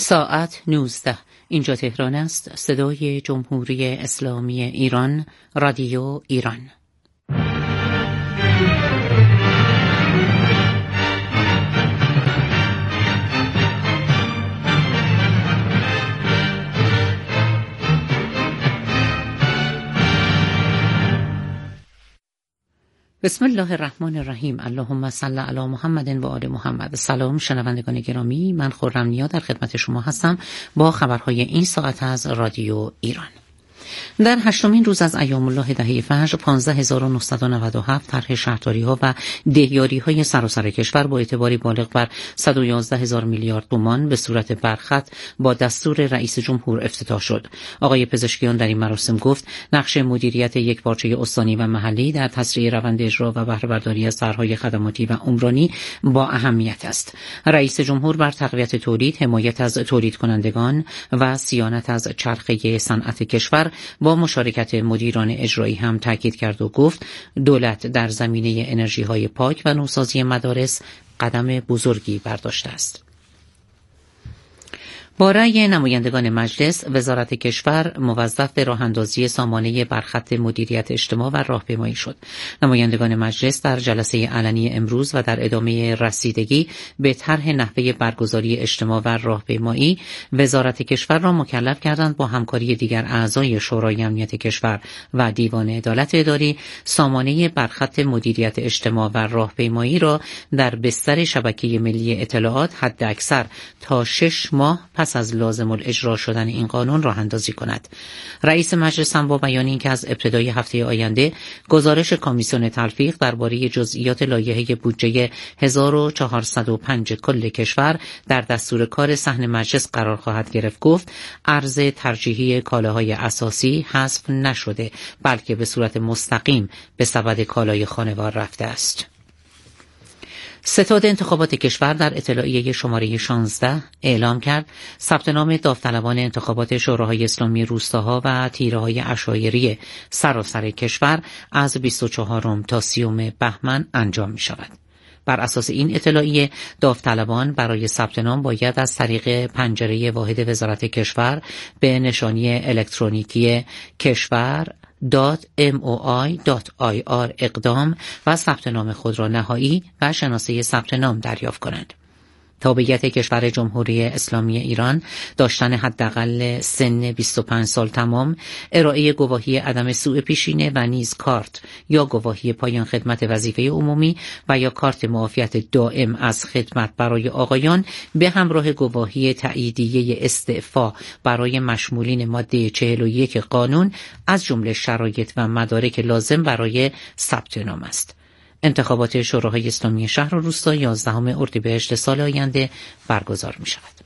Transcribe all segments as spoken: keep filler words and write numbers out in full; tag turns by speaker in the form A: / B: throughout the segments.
A: ساعت نوزده. اینجا تهران است. صدای جمهوری اسلامی ایران، رادیو ایران. بسم الله الرحمن الرحیم. اللهم صل علی محمد و آل محمد. سلام شنوندگان گرامی، من خرم نیا در خدمت شما هستم با خبرهای این ساعت از رادیو ایران. در هشتمین روز از ایام الله دهه فجر پانزده هزار و نهصد و نود و هفت طرح شهرداری‌ها و دهیاری‌های سراسر کشور با اعتباری بالغ بر صد و یازده هزار میلیارد تومان به صورت برخط با دستور رئیس جمهور افتتاح شد. آقای پزشکیان در این مراسم گفت نقش مدیریت یکپارچه استانی و محلی در تسریع روند اجرا و بهره برداری از طرح‌های خدماتی و عمرانی با اهمیت است. رئیس جمهور بر تقویت تولید، حمایت از تولید کنندگان و صیانت از چرخه صنعت کشور با مشارکت مدیران اجرایی هم تاکید کرد و گفت دولت در زمینه انرژی‌های پاک و نوسازی مدارس قدم بزرگی برداشته است. با رأی نمایندگان مجلس، وزارت کشور موظف به راه‌اندازی سامانه برخط مدیریت اجتماع و راهپیمایی شد. نمایندگان مجلس در جلسه علنی امروز و در ادامه رسیدگی به طرح نحوه برگزاری اجتماع و راهپیمایی، وزارت کشور را مکلف کردند با همکاری دیگر اعضای شورای امنیت کشور و دیوان عدالت اداری، سامانه برخط مدیریت اجتماع و راهپیمایی را در بستر شبکه ملی اطلاعات حداکثر تا شش ماه پس از لازم الاجرا شدن این قانون راه اندازی کند. رئیس مجلس هم با بیان اینکه از ابتدای هفته آینده گزارش کمیسیون تلفیق درباره جزئیات لایحه بودجه هزار و چهارصد و پنج کل کشور در دستور کار صحن مجلس قرار خواهد گرفت، گفت عرض ترجیحی کالاهای اساسی حذف نشده بلکه به صورت مستقیم به سبد کالای خانوار رفته است. ستاد انتخابات کشور در اطلاعیه شماره شانزده اعلام کرد ثبت نام داوطلبان انتخابات شوراهای اسلامی روستاها و تیره‌های عشایری سراسر کشور از بیست و چهارم تا سیوم بهمن انجام می شود. بر اساس این اطلاعیه داوطلبان برای ثبت نام باید از طریق پنجره واحد وزارت کشور به نشانی الکترونیکی کشور .moi.ir اقدام و ثبت نام خود را نهایی و شناسه ثبت نام دریافت کنند. تابعیت کشور جمهوری اسلامی ایران، داشتن حداقل سن بیست و پنج سال تمام، ارائه گواهی عدم سوء پیشینه و نیز کارت یا گواهی پایان خدمت وظیفه عمومی و یا کارت معافیت دائم از خدمت برای آقایان به همراه گواهی تاییدیه استعفا برای مشمولین ماده چهل و یک قانون از جمله شرایط و مدارک لازم برای ثبت نام است. انتخابات شوراهای اسلامی شهر و روستا یازدهم اردیبهشت سال آینده برگزار می شود.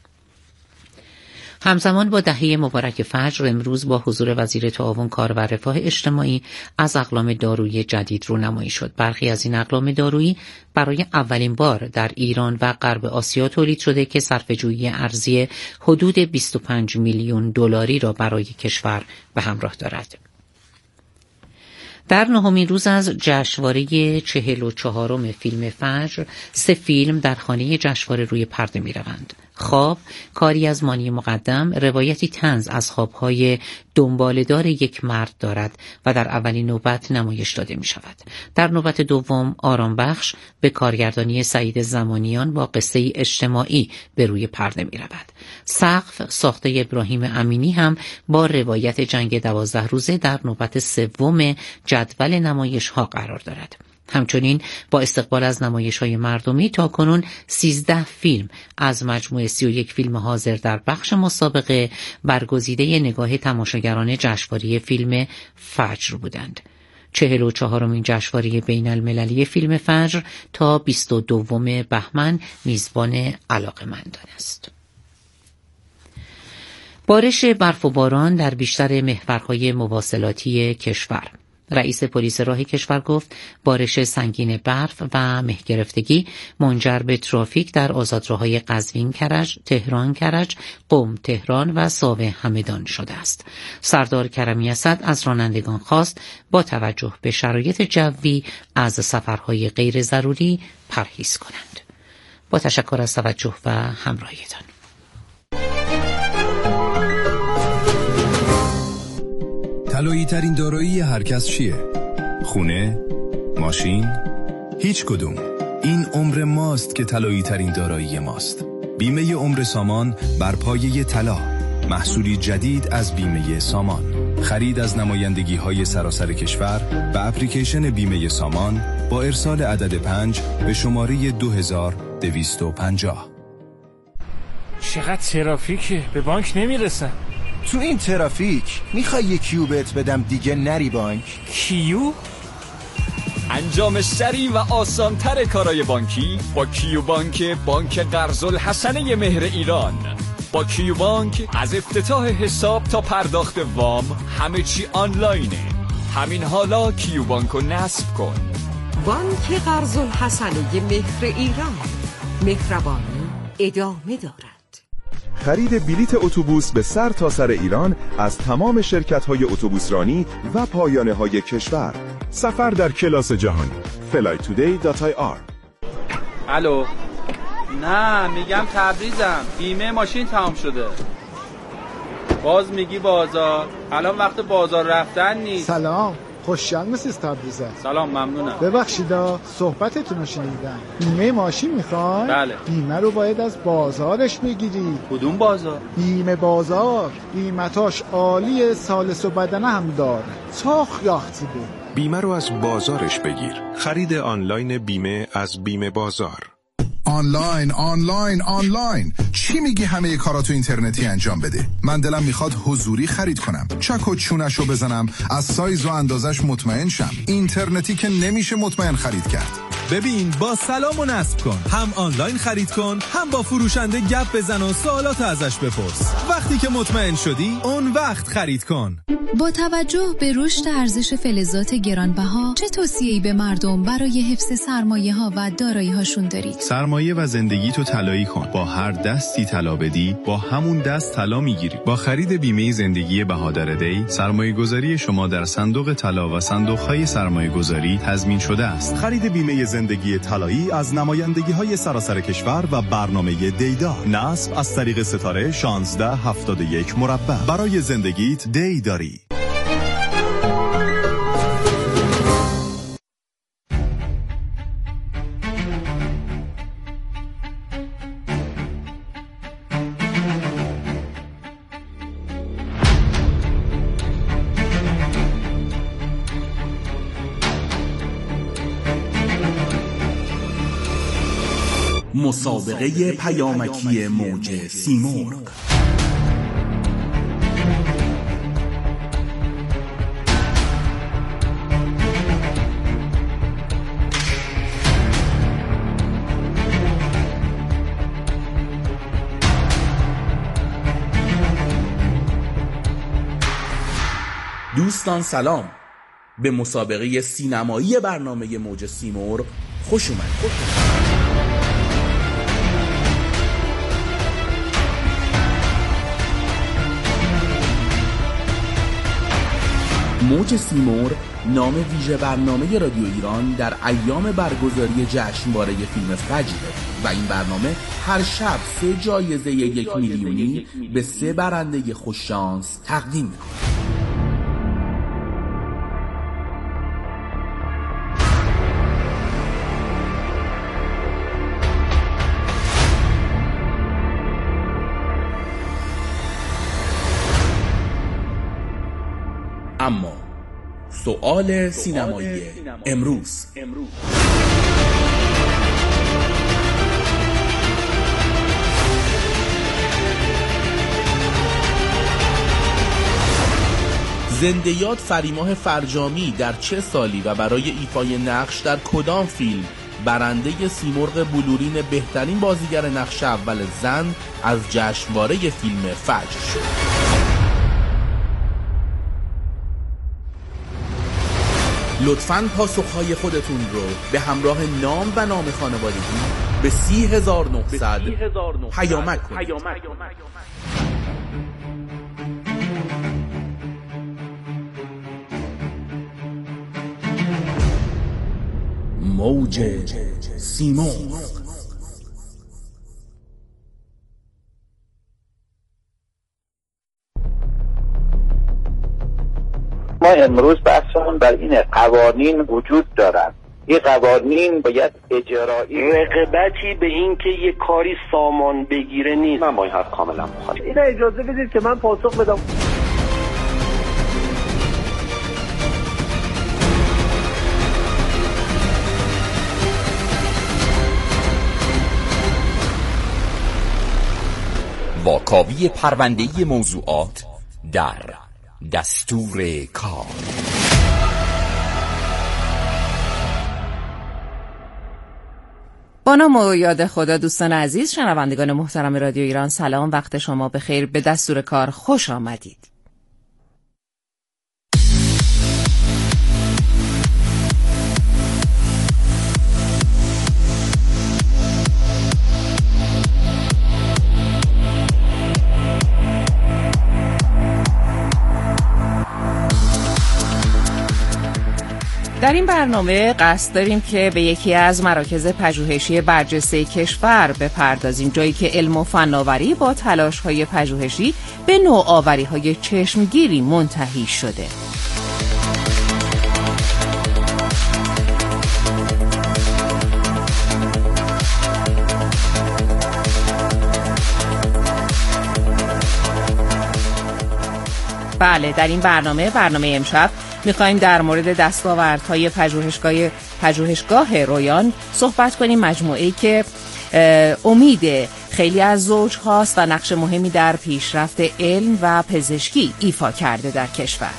A: همزمان با دهه مبارک فجر امروز با حضور وزیر تعاون کار و رفاه اجتماعی از اقلام دارویی جدید رونمایی شد. برخی از این اقلام دارویی برای اولین بار در ایران و غرب آسیا تولید شده که صرفه‌جویی ارزی حدود بیست و پنج میلیون دلاری را برای کشور به همراه دارد. در نهمین روز از جشنواره چهل و چهارم فیلم فجر، سه فیلم در خانه جشنواره روی پرده می روند. خواب، کاری از مانی مقدم، روایتی طنز از خوابهای دنباله‌دار یک مرد دارد و در اولین نوبت نمایش داده می شود. در نوبت دوم، آرام بخش به کارگردانی سعید زمانیان با قصه اجتماعی به روی پرده می رود. سقف، ساخته ابراهیم امینی هم با روایت جنگ دوازده روزه در نوبت سوم جدول نمایش ها قرار دارد. همچنین با استقبال از نمایش‌های مردمی تاکنون سیزده فیلم از مجموعه سی و یک فیلم حاضر در بخش مسابقه برگزیده نگاه تماشاگران جشنواره فیلم فجر بودند. چهل و چهارمین جشنواره بین المللی فیلم فجر تا بیست و دوم بهمن میزبان علاقه‌مندان است. بارش برف و باران در بیشتر محورهای مواصلاتی کشور. رئیس پلیس راه کشور گفت بارش سنگین برف و مه گرفتگی منجر به ترافیک در آزادراه‌های قزوین کرج، تهران کرج، قم تهران و ساوه همدان شده است. سردار کرمی اسد از رانندگان خواست با توجه به شرایط جوی از سفرهای غیر ضروری پرهیز کنند. با تشکر از توجه و همراهیتان.
B: طلایی ترین دارایی هر کس چیه؟ خونه؟ ماشین؟ هیچ کدوم. این عمر ماست که طلایی ترین دارایی ماست. بیمه عمر سامان بر پایه طلا، محصولی جدید از بیمه سامان. خرید از نمایندگی های سراسر کشور و اپلیکیشن بیمه سامان با ارسال عدد پنج به شماره دو هزار دویست و پنجاه.
C: چقدر ترافیکه، به بانک نمیرسن.
D: تو این ترافیک میخوای یه کیو بهت بدم دیگه نری بانک؟
C: کیو؟
E: انجام سریع و آسان‌تر کارهای بانکی با کیو بانک، بانک قرض الحسنه مهر ایران. با کیو بانک از افتتاح حساب تا پرداخت وام همه چی آنلاینه. همین حالا کیو بانک رو نصب کن.
F: بانک قرض الحسنه مهر ایران، مهربانی ادامه دارد.
G: خرید بلیت اتوبوس به سر تا سر ایران از تمام شرکت‌های اتوبوسرانی و پایانه‌های کشور. سفر در کلاس جهانی. فلای تودی دات آی آر.
H: الو. نه میگم تبریزم، بیمه ماشین تمام شده. باز میگی بازار، الان وقت بازار رفتن نیست.
I: سلام، خوشحال مسیز تبریزه.
H: سلام، ممنونم.
I: ببخشیدا صحبتتون رو شنیدم. بیمه ماشین میخوای؟
H: بله.
I: بیمه رو باید از بازارش بگیری.
H: کدوم بازار؟
I: بیمه بازار. قیمتاش عالیه، سالس و بدنه هم داره. چاخ یاختی بود.
J: بیمه رو از بازارش بگیر. خرید آنلاین بیمه از بیمه بازار.
K: آنلاین آنلاین آنلاین چی میگی؟ همه کاراتو اینترنتی انجام بده. من دلم میخواد حضوری خرید کنم، چک و چونشو بزنم، از سایز و اندازش مطمئن شم. اینترنتی که نمیشه مطمئن خرید کرد.
L: ببین با سلام و نصب کن، هم آنلاین خرید کن، هم با فروشنده گپ بزن و سوالات ازش بپرس. وقتی که مطمئن شدی اون وقت خرید کن.
M: با توجه به رشد ارزش فلزات گرانبها، چه توصیه‌ای به مردم برای حفظ سرمایه‌ها و دارایی‌هاشون دارید؟
N: سرمایه و زندگی تو طلایی کن. با هر دستی طلا بدی، با همون دست طلا میگیری. با خرید بیمه زندگی بهادر دی، سرمایه گذاری شما در صندوق طلا و صندوق‌های سرمایه گذاری تضمین شده است.
O: خرید بیمه زندگی طلایی از نمایندگی‌های سراسر کشور و برنامه دیدا. نصب از طریق ستاره شانزده هفتاد و یک مربع. برای زندگیت دی داری.
P: مسابقه پیامکی موج سیمرغ. دوستان سلام، به مسابقه سینمایی برنامه موج سیمرغ خوش اومدید. موج سیمرغ نام ویژه برنامه رادیو ایران در ایام برگزاری جشنواره فیلم فجره و این برنامه هر شب سه جایزه یک میلیونی به سه برنده خوششانس تقدیم می‌کند. اما سؤال سینمایی امروز. زنده یاد فریماه فرجامی در چه سالی و برای ایفای نقش در کدام فیلم برنده سیمرغ بلورین بهترین بازیگر نقش اول زن از جشنواره فیلم فجر شد؟ لطفاً پاسخهای خودتون رو به همراه نام و نام خانوادگی به سی هزار و نهصد پیامک کنید. موج سیمرغ.
Q: ما امروز بحثمون بر این قوانین وجود دارن. این قوانین باید اجرایی،
R: رقابتی به این که یه کاری سامان بگیره نیست.
Q: من با این حرف کاملا مخالفم.
R: اینا اجازه بدید که من پاسخ بدم.
E: واکاوی پرونده‌ای موضوعات در دستور کار.
S: با نام و یاد خدا دوستان عزیز، شنوندگان محترم رادیو ایران، سلام، وقت شما بخیر، به دستور کار خوش آمدید. در این برنامه قصد داریم که به یکی از مراکز پژوهشی برجسته کشور بپردازیم، جایی که علم و فناوری با تلاش‌های پژوهشی به نوآوری‌های چشمگیری منتهی شده. بله، در این برنامه برنامه امشب میخوایم در مورد دستاوردهای پژوهشگاه پژوهشگاه رویان صحبت کنیم، مجموعه‌ای که امید خیلی از زوج‌هاست و نقش مهمی در پیشرفت علم و پزشکی ایفا کرده در کشور.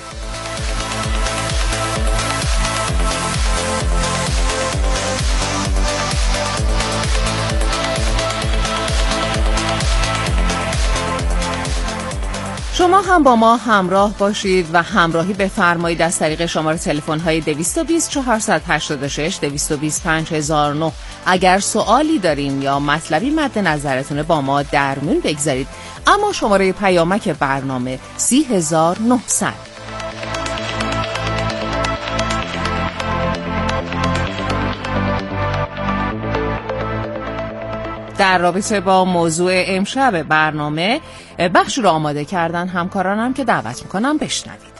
S: شما هم با ما همراه باشید و همراهی بفرمایید از طریق شماره تلفن های دویست و بیست چهارصد و هشتاد و شش دویست و بیست پنج هزار و نه. اگر سوالی دارین یا مطلبی مد نظرتونه با ما در میون بگذارید. اما شماره پیامک برنامه سی هزار و نهصد. در رابطه با موضوع امشب برنامه بخشی رو آماده کردن همکارانم که دعوت میکنم بشنوید.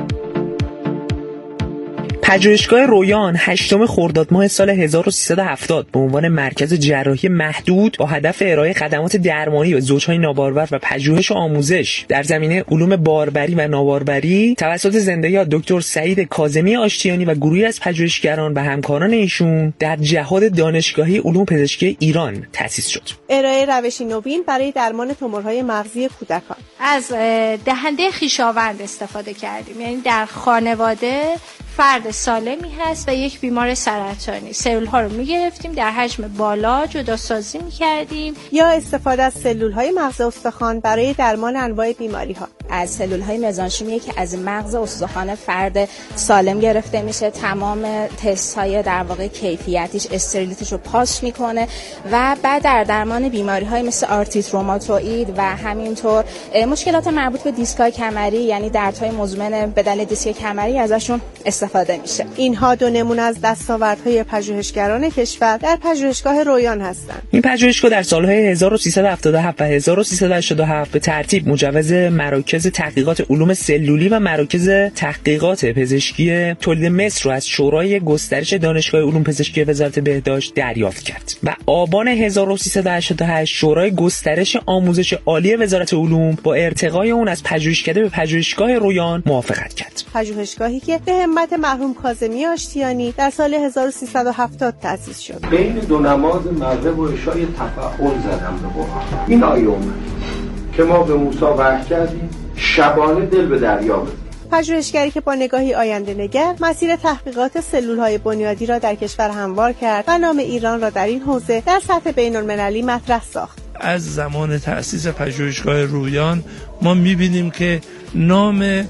T: پژوهشگاه رویان هشتم خرداد ماه سال هزار و سیصد و هفتاد به عنوان مرکز جراحی محدود با هدف ارائه خدمات درمانی به زوجهای نابارور و پژوهش و آموزش در زمینه علوم باربری و ناباربری توسط زنده‌یاد دکتر سعید کاظمی آشتیانی و گروهی از پژوهشگران و همکاران ایشون در جهاد دانشگاهی علوم پزشکی ایران تأسیس شد.
U: ارائه روشی نوین برای درمان تومورهای مغزی کودکان.
V: از دهنده خویشاوند استفاده کردیم، یعنی در خانواده فرد سالمی هست و یک بیمار سرطانی، سلول ها رو میگرفتیم در حجم بالا جداسازی میکردیم،
U: یا استفاده از سلول های مغز استخوان برای درمان انواع بیماری ها.
W: از سلول های مزانشیمی که از مغز استخوان فرد سالم گرفته میشه، تمام تست های در واقع کیفیتیش استریلیتیش رو پاس میکنه و بعد در درمان بیماری های مثل آرتریت روماتوئید و همینطور مشکلات مربوط به دیسکای کمری، یعنی دردهای مزمن به دلیل دیسک کمری، ازشون استفاده میشه.
U: اینها دو نمونه از دستاوردهای پژوهشگران کشور در پژوهشگاه رویان هستند.
T: این پژوهشگاه در سالهای هزار و سیصد و هفتاد و هفت و هزار و سیصد و هشتاد و هفت به ترتیب مجوز مراکز تحقیقات علوم سلولی و مراکز تحقیقات پزشکی تولید مصر رو از شورای گسترش دانشگاه علوم پزشکی وزارت بهداشت دریافت کرد و آبان هزار و سیصد و هشتاد و هشت شورای گسترش آموزش عالی وزارت علوم با ارتقای اون از پژوهشکده به پژوهشگاه رویان موافقت کرد.
U: پژوهشگاهی که به همت مرحوم کاظمی آشتیانی در سال هزار و سیصد و هفتاد تأسیس شد.
X: بین دو نماز مغرب و عشای تفاعل زدم به قرآن. این آیه اومد که ما به موسی وحی کردیم شبانه دل به دریا بدیم.
U: پژوهشگری که با نگاهی آینده نگر مسیر تحقیقات سلول‌های بنیادی را در کشور هموار کرد و نام ایران را در این حوزه در سطح بین‌المللی مطرح ساخت.
Y: از زمان تأسیس پژوهشگاه رویان ما می‌بینیم که نام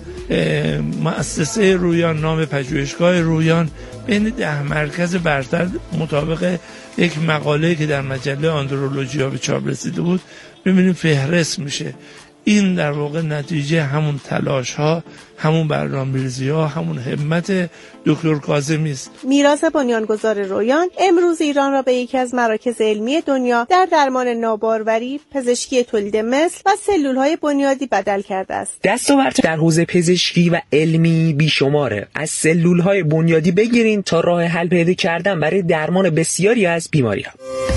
Y: مؤسسه رویان، نام پژوهشگاه رویان بین ده مرکز برتر مطابق یک مقاله که در مجله آندرولوژیا به چاپ رسیده بود می‌بینیم فهرست میشه. این در واقع نتیجه همون تلاش ها، همون برنامه‌ریزی ها، همون همت دکتر کاظمی است.
U: میراث بنیانگذار رویان امروز ایران را به یکی از مراکز علمی دنیا در درمان ناباروری، پزشکی تولید مثل و سلول‌های بنیادی بدل کرده است.
T: دستاورد در حوزه پزشکی و علمی بیشماره، از سلول‌های بنیادی بگیرین تا راه حل پیدا کردن برای درمان بسیاری از بیماری‌ها.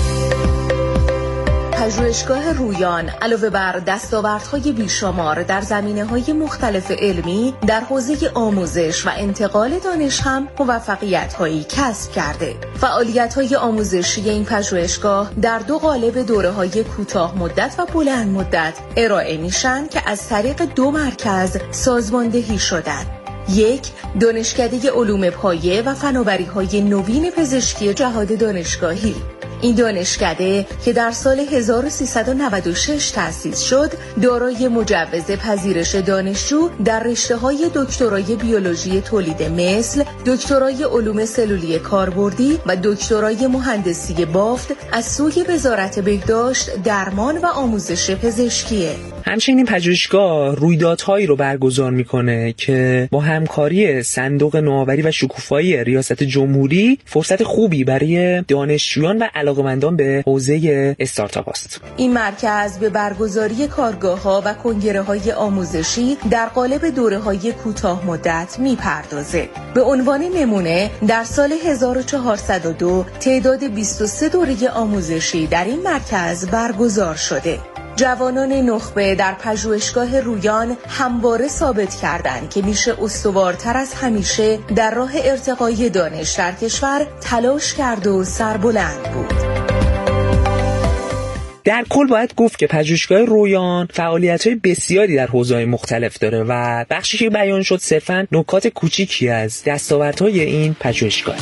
S: پژوهشگاه رویان علاوه بر دستاوردهای بیشمار در زمینه‌های مختلف علمی در حوزه آموزش و انتقال دانش هم موفقیت‌هایی کسب کرده. فعالیت‌های آموزشی این پژوهشگاه در دو قالب دوره‌های کوتاه مدت و بلند مدت ارائه میشن که از طریق دو مرکز سازماندهی شدند. یک، دانشکده علوم پایه و فناوری‌های نوین پزشکی جهاد دانشگاهی. این دانشکده که در سال هزار و سیصد و نود و شش تأسیس شد، دارای مجوز پذیرش دانشجو در رشته‌های دکترای بیولوژی تولید مثل، دکترای علوم سلولی کاربردی و دکترای مهندسی بافت از سوی وزارت بهداشت، درمان و آموزش پزشکیه.
T: همچنین این پژوهشگاه رویدادهایی رو برگزار میکنه که با همکاری صندوق نوآوری و شکوفایی ریاست جمهوری فرصت خوبی برای دانشجویان و علاقه‌مندان به حوزه استارتاپ است.
S: این مرکز به برگزاری کارگاه‌ها و کنگره‌های آموزشی در قالب دوره‌های کوتاه مدت میپردازه. به عنوان نمونه در سال هزار و چهارصد و دو تعداد بیست و سه دوره آموزشی در این مرکز برگزار شده. جوانان نخبه در پژوهشگاه رویان همواره ثابت کردند که میشه استوارتر از همیشه در راه ارتقای دانش در کشور تلاش کرد و سربلند بود.
T: در کل باید گفت که پژوهشگاه رویان فعالیت‌های بسیاری در حوزه‌های مختلف داره و بخشی که بیان شد صرفاً نکات کوچیکی از دستاوردهای این پژوهشگاه.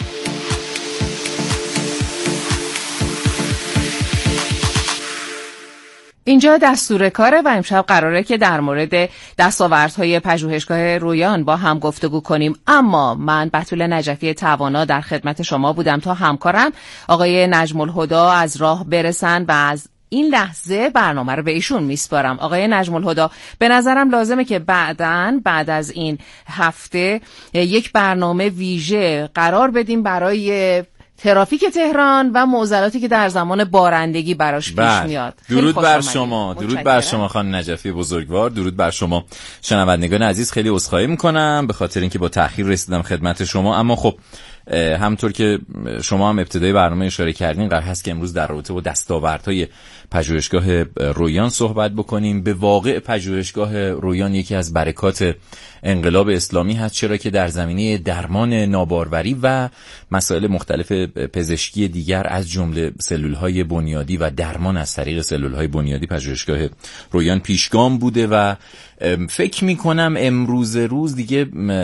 S: اینجا دستور کاره و امشب قراره که در مورد دستاوردهای پژوهشگاه رویان با هم گفتگو کنیم، اما من بتول نجفی توانا در خدمت شما بودم تا همکارم آقای نجم الهدی از راه برسن و از این لحظه برنامه رو به ایشون میسپارم. آقای نجم الهدی، به نظرم لازمه که بعداً بعد از این هفته یک برنامه ویژه قرار بدیم برای ترافیک تهران و معضلاتی که در زمان بارندگی براش پیش میاد.
A: درود بر شما، درود بر شما خانم نجفی بزرگوار، درود بر شما شنوندگان عزیز. خیلی عذرخواهی میکنم به خاطر اینکه با تأخیر رسیدم خدمت شما، اما خب همونطور که شما هم ابتدای برنامه اشاره کردین قرار هست که امروز در رابطه با دستاوردهای پژوهشگاه رویان صحبت بکنیم. به واقع پژوهشگاه رویان یکی از برکات انقلاب اسلامی هست، چرا که در زمینه درمان ناباروری و مسائل مختلف پزشکی دیگر از جمله سلول‌های بنیادی و درمان از طریق سلول‌های بنیادی پژوهشگاه رویان پیشگام بوده و فکر می‌کنم امروز روز دیگه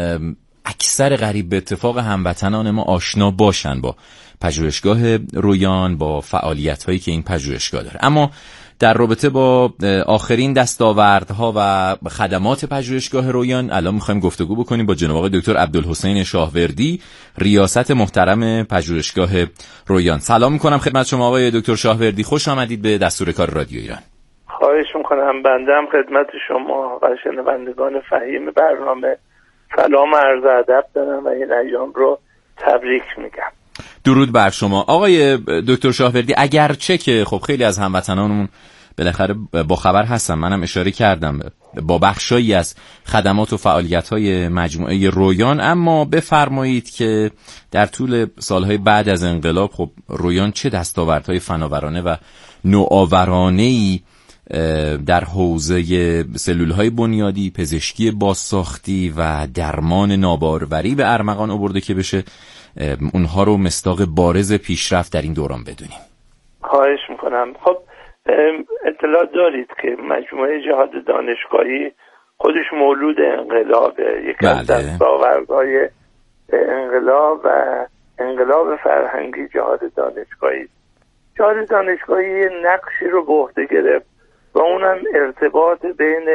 A: اکثر قریب به اتفاق هموطنان ما آشنا باشن با پژوهشگاه رویان، با فعالیت‌هایی که این پژوهشگاه داره. اما در رابطه با آخرین دستاوردها و خدمات پژوهشگاه رویان الان می‌خوایم گفتگو بکنیم با جناب آقای دکتر عبدالحسین شاهوردی، ریاست محترم پژوهشگاه رویان. سلام می‌کنم خدمت شما آقای دکتر شاهوردی، خوش آمدید به دستور کار رادیو ایران.
B: خواهش می‌کنم. بنده هم خدمت شما و شنوندگان فهیم برنامه سلام عرض ادب دارم و این ایام رو تبریک میگم.
A: درود بر شما آقای دکتر شاهوردی. اگرچه که خب خیلی از هموطنانمون بالاخره با خبر هستن، منم اشاره کردم با بخشایی از خدمات و فعالیت‌های مجموعه رویان، اما بفرمایید که در طول سالهای بعد از انقلاب خب رویان چه دستاوردهای فناورانه و نوآورانه‌ای در حوزه سلول‌های بنیادی، پزشکی بازساختی و درمان ناباروری به ارمغان آورده که بشه اونها رو مصداق بارز پیشرفت در این دوران بدونیم.
B: خواهش میکنم. خب اطلاع دارید که مجموعه جهاد دانشگاهی خودش مولود انقلابه، یکی از دستاوردهای انقلاب و انقلاب فرهنگی جهاد دانشگاهی. جهاد دانشگاهی نقشی رو به عهده گرفت و اونم ارتباط بین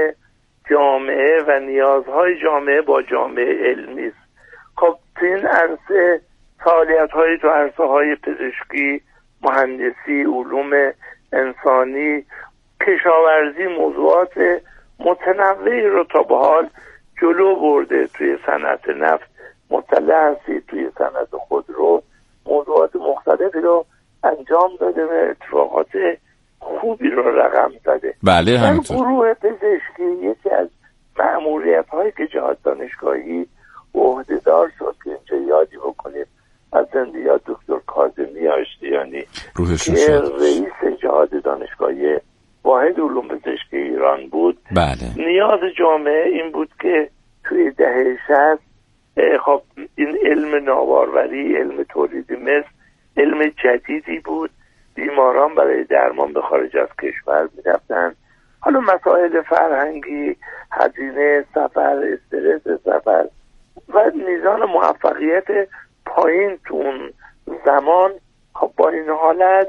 B: جامعه و نیازهای جامعه با جامعه علمی است. خب تو این عرصه فعالیت‌های تو عرصه‌های پزشکی، مهندسی، علوم انسانی که کشاورزی موضوعات متنوعی رو تا به حال جلو برده. توی صنعت نفت مطلع هستید، توی صنعت خودرو موضوعات مختلفی رو انجام داده و اتفاقات خوبی رو رقم زده.
A: بله
B: در
A: همینطور.
B: گروه پزشکی یکی از مأموریت هایی که جهاد دانشگاهی عهده‌دار شد که اینجا یادی بکنیم از زندیات دکتر کاظمی آشتیانی
A: روحشون
B: که
A: شد،
B: رئیس جهاد دانشگاهی واحد علوم پزشکی ایران بود.
A: بله
B: نیاز جامعه این بود که توی دهه شصت خب این علم ناواروری، علم تولید مثل علم جدیدی بود. بیماران برای درمان به خارج از کشور می‌رفتن. حالا مسائل فرهنگی، هزینه سفر، استرس سفر و میزان موفقیت پایین تو اون زمان، خب با این حالت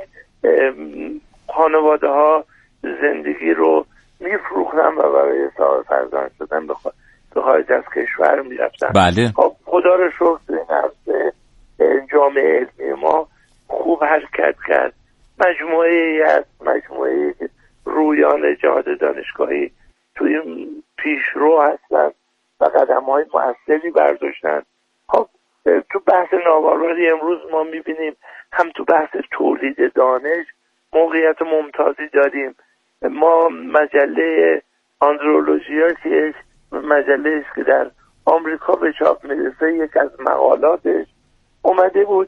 B: خانواده ها زندگی رو میفروختن و برای صاحب فرزند شدن به خارج از کشور میرفتن.
A: بله.
B: خب خدا رو شکر این عرصه جامعه علمی ما خوب حرکت کرد. مجموعه ای از مجموعه رویان جهاد دانشگاهی توی پیشرو هستن و قدم های مؤثری برداشتن. خب تو بحث ناواروری امروز ما میبینیم هم تو بحث تولید دانش موقعیت ممتازی داریم. ما مجله آندرولوژیا که مجله است که در آمریکا به چاپ میرسه، یک از مقالاتش اومده بود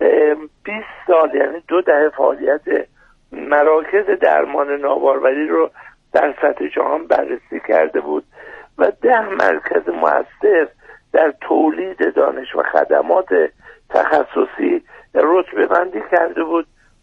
B: بیست سال یعنی دو دهه فعالیت مراکز درمان ناواروری رو در سطح جهان بررسی کرده بود و ده مرکز مؤثر در تولید دانش و خدمات تخصصی رتبه بندی کرده بود.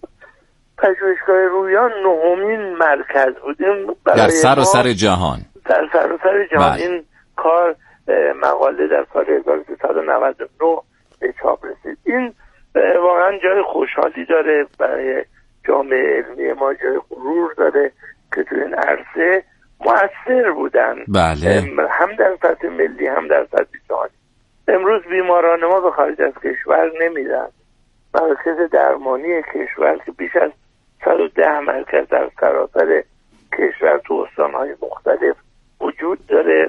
B: پژوهشگاه رویان نهمین مرکز بود
A: در سراسر جهان.
B: در سراسر جهان
A: بله.
B: این کار مقاله در سال هزار و سیصد و نود و نه به چاپ رسید. این واقعا جای خوشحالی داره برای جامعه علمی ما، جای غرور داره که تو این عرصه مؤثر بودن.
A: بله.
B: هم در سطح ملی هم در سطح جهانی. امروز بیماران ما به خارج از کشور نمیرن. مرکز درمانی کشور که بیش از صد و ده مرکز در سراسر کشور تو استانهای مختلف وجود داره.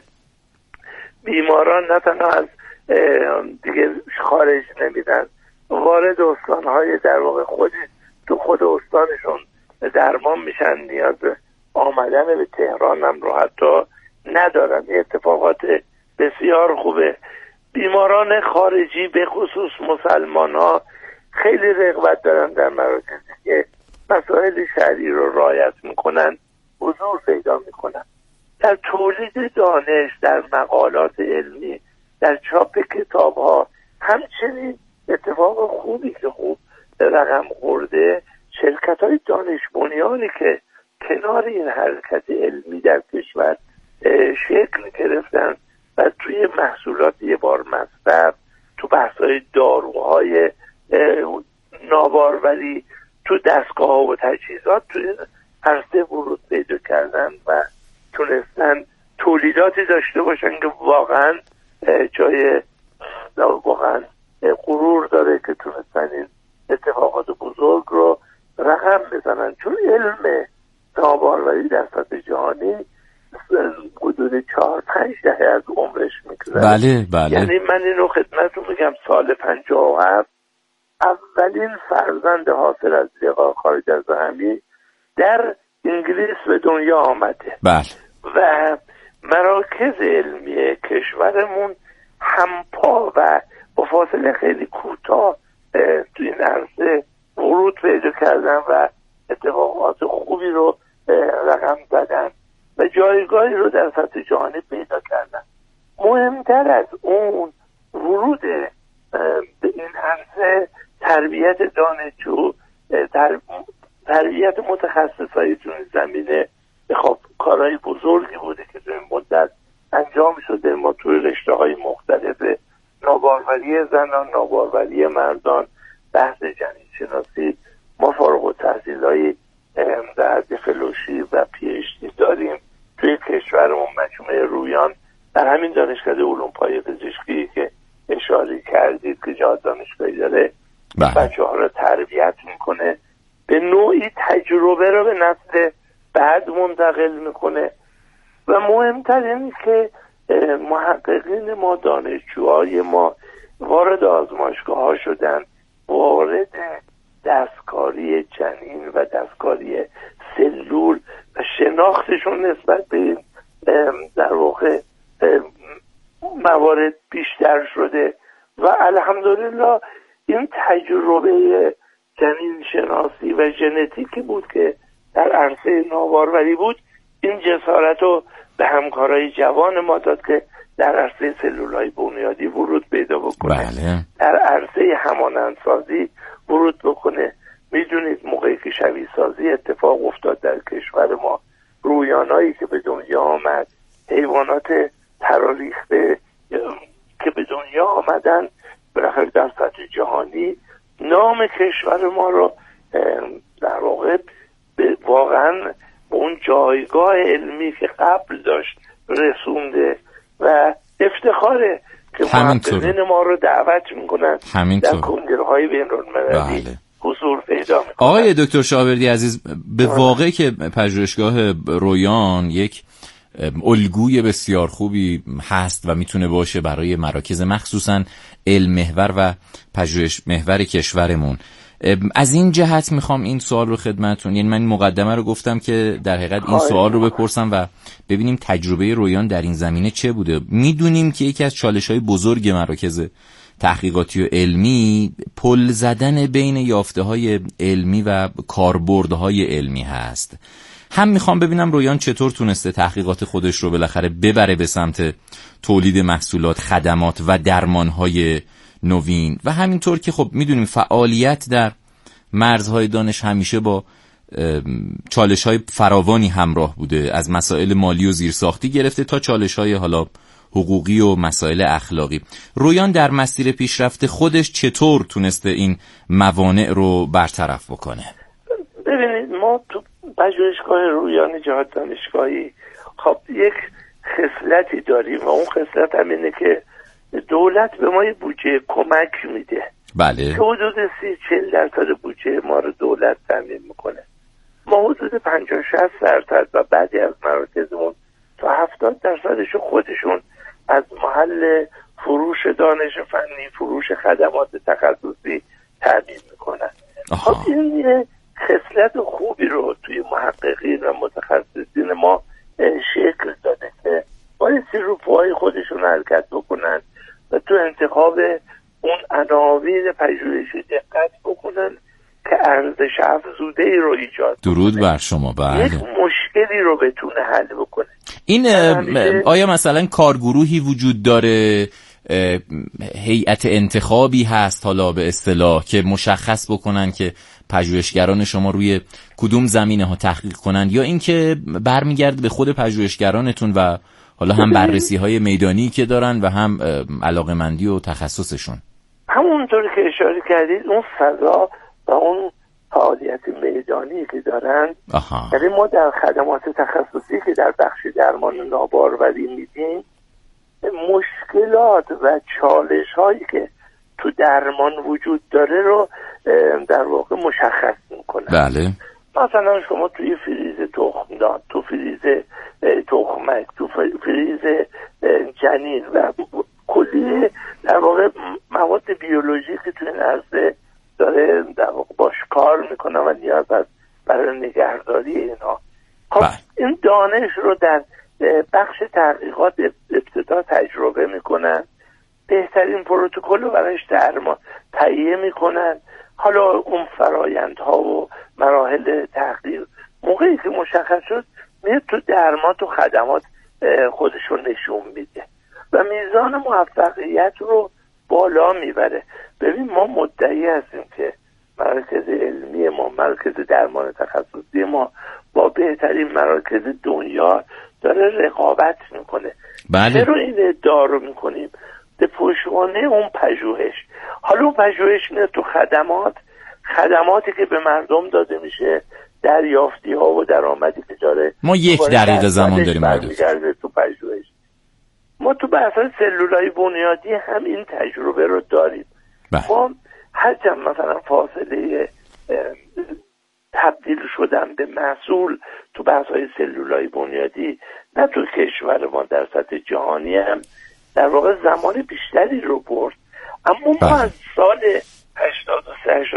B: بیماران نه تنها از دیگه خارج نمیدن، وارد استانهای در واقع خود تو خود استانشون درمان میشن، نیاز آمدن به تهران هم رو حتی ندارن. این اتفاقات بسیار خوبه. بیماران خارجی به خصوص مسلمان ها خیلی رغبت دارن در مراکزی که مسائل شرعی رو رعایت میکنن حضور پیدا میکنن. در تولید دانش، در مقالات علمی، در چاپ کتاب ها همچنین اتفاق خوبی که خوب رقم خورده شرکت های دانش بنیانی که کنار این حرکت علمی در کشور شکل گرفتن و توی محصولات یه بار مصرف، تو بحث‌های داروهای ناواروری، تو دستگاه ها و تجهیزات توی عرصه ورود پیدا کردن و تونستن تولیداتی داشته باشن که واقعا جای واقعا غرور داره که تونستن این اتفاقات بزرگ رو رقم بزنن. چون علم ناواروری در سطح جهانی حدود چهار پنج دهه از عمرش میگذره.
A: بله بله.
B: یعنی من اینو خدمتتون میگم سال پنجاه و هفت اولین فرزند حاصل از لقاح خارج از رحمی در انگلیس به دنیا آمده.
A: بله.
B: و مراکز علمی کشورمون همپا و با فاصله خیلی کوتاه تو این عرصه ورود پیدا کردن و اتفاقات خوبی رو رقم زدن و جایگاهی رو در سطح جهانی پیدا کردن. مهمتر از اون ورود به این عرصه تربیت دانشجو، تر... تربیت متخصصای تو این زمینه خب کارهای بزرگی بوده که تو این مدت انجام شده. ما توی رشته‌های مختلف ناواروری زنان، ناواروری مردان، بحث جنین شناسی ما فارغ التحصیلای در حد فلوشی و پی اچ دی داریم. توی کشورمون مجموعه رویان در همین دانشکده علوم پایه پزشکی که اشاره کردید که جهاد دانشگاهی داره بچه ها رو تربیت میکنه، به نوعی تجربه رو به نسل بعد منتقل میکنه. و مهمتر اینه که محققین ما، دانشجوهای ما وارد آزمایشگاه ها شدن، وارد دستکاری جنین و دستکاری سلول و شناختشون نسبت به در واقع موارد بیشتر شده و الحمدلله این تجربه جنین شناسی و ژنتیکی بود که در عرصه ناباروری بود. این جسارت رو به همکارای جوان ما داد که در عرصه سلولای بنیادی ورود پیدا بکنه.
A: بله.
B: در عرصه همانندسازی ورود بکنه. میدونید موقعی که شبیه سازی اتفاق افتاد در کشور ما، رویانایی که به دنیا آمد، حیوانات تراریخته که به دنیا آمدن، بالاخره در سطح جهانی نام کشور ما رو در واقع واقعا به اون جایگاه علمی که قبل داشت رسونده و افتخاره که محققین ما رو دعوت میکنن در کنگره‌های بین‌المللی بله. حضور پیدا میکنن.
A: آقای دکتر شاوردی عزیز، به واقع که پژوهشگاه رویان یک الگوی بسیار خوبی هست و میتونه باشه برای مراکز مخصوصا علم محور و پژوهش محور کشورمون. از این جهت میخوام این سوال رو خدمتتون، یعنی من این مقدمه رو گفتم که در حقیقت این سوال رو بپرسم و ببینیم تجربه رویان در این زمینه چه بوده. میدونیم که یکی از چالش‌های بزرگ مراکز تحقیقاتی و علمی پل زدن بین یافته‌های علمی و کاربردهای علمی هست. هم میخوام ببینم رویان چطور تونسته تحقیقات خودش رو بالاخره ببره به سمت تولید محصولات، خدمات و درمانهای نوین و همینطور که خب میدونیم فعالیت در مرزهای دانش همیشه با چالش‌های فراوانی همراه بوده، از مسائل مالی و زیرساختی گرفته تا چالش‌های حالا حقوقی و مسائل اخلاقی. رویان در مسیر پیشرفت خودش چطور تونسته این موانع رو برطرف بکنه؟
B: ببینید ما تو پژوهشگاه رویان جهاد دانشگاهی خب یک خصلتی داریم و اون خصلت هم اینه که دولت به ما یه بودجه کمک میده.
A: بله.
B: که حدود سی چهل درصد بودجه ما رو دولت تامین میکنه. ما حدود پنجاه شصت درصد و بعضی از مراکزمون تا هفتاد درصدش خودشون از محل فروش دانش فنی، فروش خدمات تخصصی تامین میکنن. خب این یه خصلت خوبی رو توی محققین و متخصصین ما شکل داده که بایستی رو پاهای خودشون حرکت بکنن و تو انتخاب اون عناوین پژوهشی دقت بکنن که ارزش افزوده ای رو ایجاد
A: درود بکنه. بر شما. بله.
B: یک مشکلی رو بتونه حل بکنه.
A: این آیا مثلا کارگروهی وجود داره، هیئت انتخابی هست حالا به اصطلاح که مشخص بکنن که پژوهشگران شما روی کدوم زمینه ها تحقیق کنن، یا اینکه برمیگرده به خود پژوهشگرانتون و حالا هم بررسی های میدانی که دارن و هم علاقمندی و تخصصشون؟
B: همونطور که اشاره کردید اون فضا و اون فعالیت میدانی که دارن، یعنی ما در خدمات تخصصی که در بخش درمان ناباروری میدیم مشکلات و چالش هایی که تو درمان وجود داره رو در واقع مشخص میکنه.
A: بله.
B: مثلا شما توی فریز تخمدان، تو فریز تخمک، تو فریز جنین و کلی در واقع مواد بیولوژیکی که توی این عرصه داره در واقع باش کار میکنه و نیاز هست برای نگهداری اینا. خب این دانش رو در بخش تحقیقات ابتدا تجربه میکنن، بهترین پروتکل رو برایش درمان تهیه میکنن. حالا اون فرایندها و مراحل تحقیق موقعی که مشخص شد میاد تو درمات و خدمات خودشون نشون میده و میزان موفقیت رو بالا میبره. ببین ما مدعی هستیم که مرکز علمی ما، مرکز درمان تخصصی ما با بهترین مراکز دنیا داره رقابت میکنه.
A: بله.
B: چرا این ادعا رو میکنیم؟ به پشتوانه اون پژوهش. حالا اون پژوهش میاد تو خدمات، خدماتی که به مردم داده میشه، دریافتی ها و درآمدی که داره.
A: ما یک دقیقه زمان داریم
B: برمیگرده تو پژوهش. ما تو بحث سلولای بنیادی هم این تجربه رو داریم.
A: بله.
B: ما هرچند مثلا فاصله تبدیل شدن به محصول تو بحث‌های سلولای بنیادی نه تو کشور ما، در سطح جهانی هم در واقع زمان بیشتری رو برد. اما ما از سال هشتاد و سه